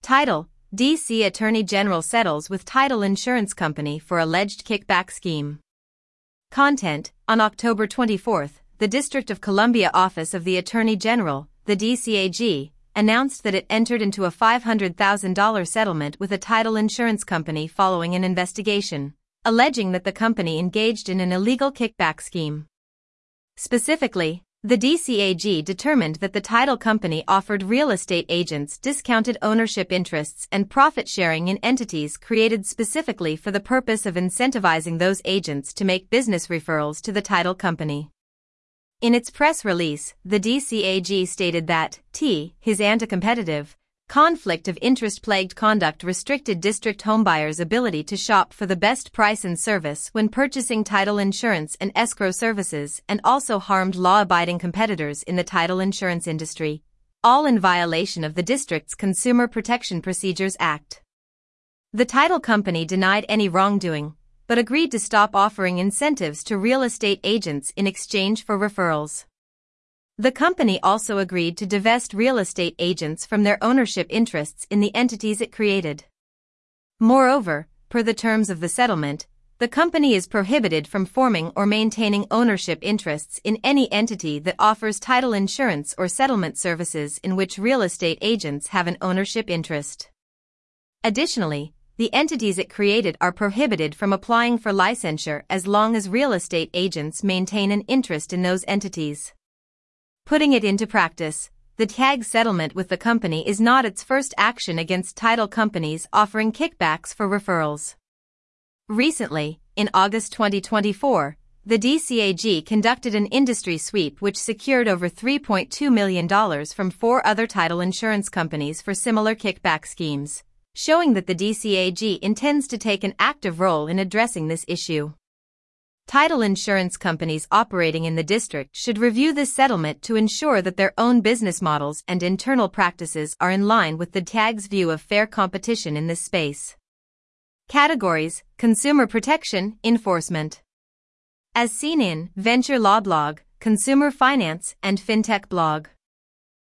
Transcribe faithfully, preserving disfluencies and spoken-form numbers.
Title: D C Attorney General settles with title insurance company for alleged kickback scheme. Content: on October twenty-fourth, the District of Columbia Office of the Attorney General, the D C A G, announced that it entered into a five hundred thousand dollars settlement with a title insurance company following an investigation, alleging that the company engaged in an illegal kickback scheme. Specifically, the D C A G determined that the title company offered real estate agents discounted ownership interests and profit sharing in entities created specifically for the purpose of incentivizing those agents to make business referrals to the title company. In its press release, the D C A G stated that T. his anti-competitive, conflict of interest-plagued conduct restricted district homebuyers' ability to shop for the best price and service when purchasing title insurance and escrow services and also harmed law-abiding competitors in the title insurance industry, all in violation of the district's Consumer Protection Procedures Act. The title company denied any wrongdoing, but agreed to stop offering incentives to real estate agents in exchange for referrals. The company also agreed to divest real estate agents from their ownership interests in the entities it created. Moreover, per the terms of the settlement, the company is prohibited from forming or maintaining ownership interests in any entity that offers title insurance or settlement services in which real estate agents have an ownership interest. Additionally, the entities it created are prohibited from applying for licensure as long as real estate agents maintain an interest in those entities. Putting it into practice, the T A G settlement with the company is not its first action against title companies offering kickbacks for referrals. Recently, in August twenty twenty-four, the D C A G conducted an industry sweep which secured over three point two million dollars from four other title insurance companies for similar kickback schemes, showing that the D C A G intends to take an active role in addressing this issue. Title insurance companies operating in the district should review this settlement to ensure that their own business models and internal practices are in line with the T A G's view of fair competition in this space. Categories: Consumer Protection, Enforcement. As seen in Venture Law Blog, Consumer Finance, and FinTech Blog.